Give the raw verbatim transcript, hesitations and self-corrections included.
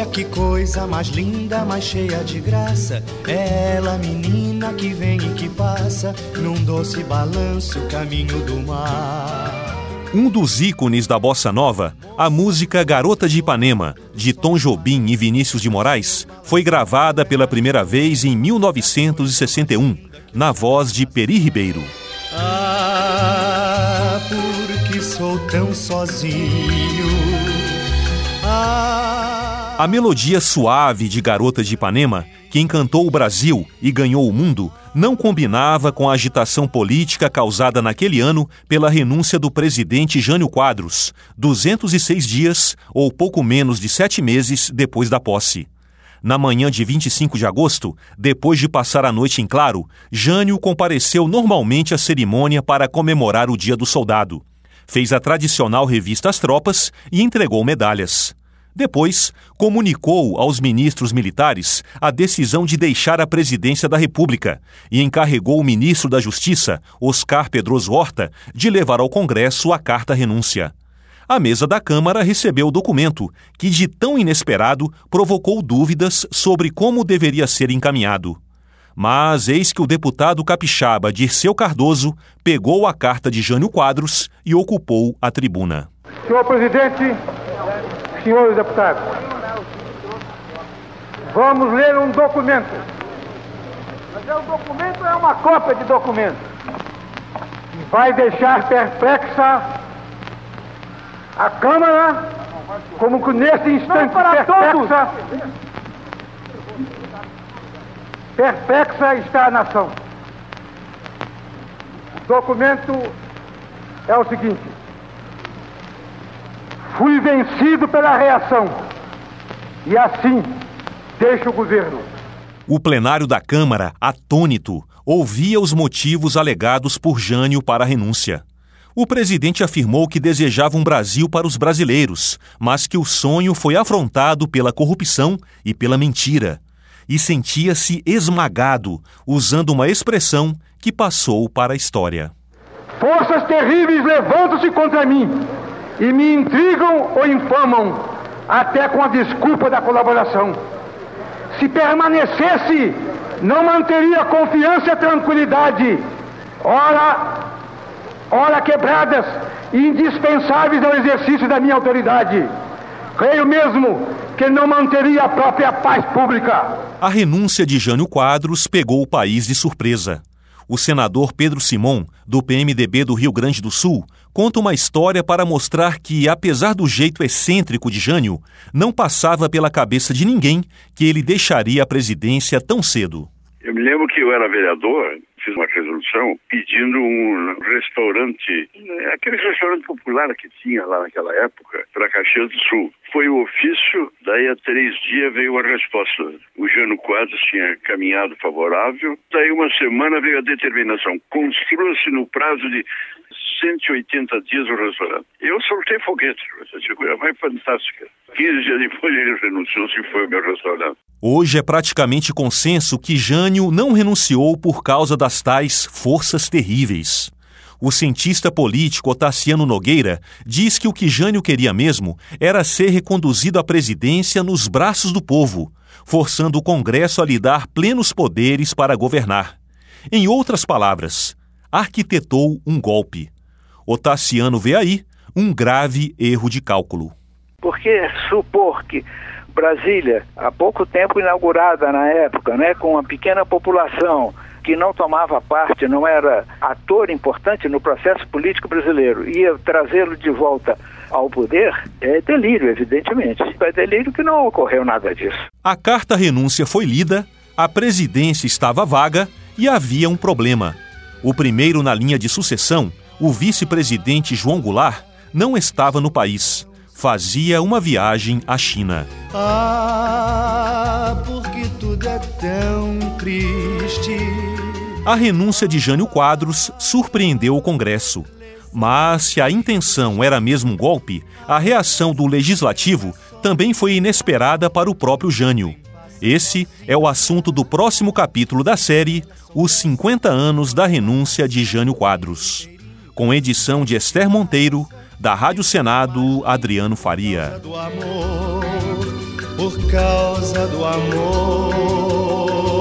Olha que coisa mais linda, mais cheia de graça. É ela, menina, que vem e que passa num doce balanço, caminho do mar. Um dos ícones da bossa nova, a música Garota de Ipanema, de Tom Jobim e Vinícius de Moraes, foi gravada pela primeira vez em mil novecentos e sessenta e um, na voz de Peri Ribeiro. Ah, porque sou tão sozinho. Ah... A melodia suave de Garota de Ipanema, que encantou o Brasil e ganhou o mundo, não combinava com a agitação política causada naquele ano pela renúncia do presidente Jânio Quadros, duzentos e seis dias, ou pouco menos de sete meses, depois da posse. Na manhã de vinte e cinco de agosto, depois de passar a noite em claro, Jânio compareceu normalmente à cerimônia para comemorar o Dia do Soldado. Fez a tradicional revista às tropas e entregou medalhas. Depois, comunicou aos ministros militares a decisão de deixar a presidência da República e encarregou o ministro da Justiça, Oscar Pedroso Horta, de levar ao Congresso a carta-renúncia. A mesa da Câmara recebeu o documento, que de tão inesperado provocou dúvidas sobre como deveria ser encaminhado. Mas eis que o deputado capixaba Dirceu Cardoso pegou a carta de Jânio Quadros e ocupou a tribuna. Senhor presidente, senhores deputados, vamos ler um documento. Mas é um documento ou é uma cópia de documento? Que vai deixar perplexa a Câmara, como que nesse instante perplexa, perplexa está a nação. O documento é o seguinte: fui vencido pela reação e assim deixo o governo. O plenário da Câmara, atônito, ouvia os motivos alegados por Jânio para a renúncia. O presidente afirmou que desejava um Brasil para os brasileiros, mas que o sonho foi afrontado pela corrupção e pela mentira. E sentia-se esmagado, usando uma expressão que passou para a história. Forças terríveis levantam-se contra mim e me intrigam ou infamam, até com a desculpa da colaboração. Se permanecesse, não manteria confiança e tranquilidade. Ora... ora quebradas e indispensáveis ao exercício da minha autoridade. Creio mesmo que não manteria a própria paz pública. A renúncia de Jânio Quadros pegou o país de surpresa. O senador Pedro Simon, do P M D B do Rio Grande do Sul, conta uma história para mostrar que, apesar do jeito excêntrico de Jânio, não passava pela cabeça de ninguém que ele deixaria a presidência tão cedo. Eu me lembro que eu era vereador, fiz uma resolução pedindo um restaurante, aquele restaurante popular que tinha lá naquela época, para Caxias do Sul. Foi o ofício, daí a três dias veio a resposta. O Jânio Quadros tinha caminhado favorável, daí uma semana veio a determinação. Construa-se no prazo de cento e oitenta dias o restaurante. Eu soltei foguete, essa coisa mais fantástica. quinze dias depois ele renunciou e foi o meu restaurante. Hoje é praticamente consenso que Jânio não renunciou por causa das tais forças terríveis. O cientista político Otaciano Nogueira diz que o que Jânio queria mesmo era ser reconduzido à presidência nos braços do povo, forçando o Congresso a lhe dar plenos poderes para governar. Em outras palavras, arquitetou um golpe. Otaciano vê aí um grave erro de cálculo. Porque supor que Brasília, há pouco tempo inaugurada na época, né, com uma pequena população que não tomava parte, não era ator importante no processo político brasileiro, ia trazê-lo de volta ao poder, é delírio, evidentemente. É delírio que não ocorreu nada disso. A carta-renúncia foi lida, a presidência estava vaga e havia um problema. O primeiro na linha de sucessão, o vice-presidente João Goulart, não estava no país. Fazia uma viagem à China. Ah, porque tudo é tão triste. A renúncia de Jânio Quadros surpreendeu o Congresso. Mas se a intenção era mesmo um golpe, a reação do Legislativo também foi inesperada para o próprio Jânio. Esse é o assunto do próximo capítulo da série Os cinquenta anos da renúncia de Jânio Quadros. Com edição de Esther Monteiro, da Rádio Senado, Adriano Faria. Do amor, por causa do amor.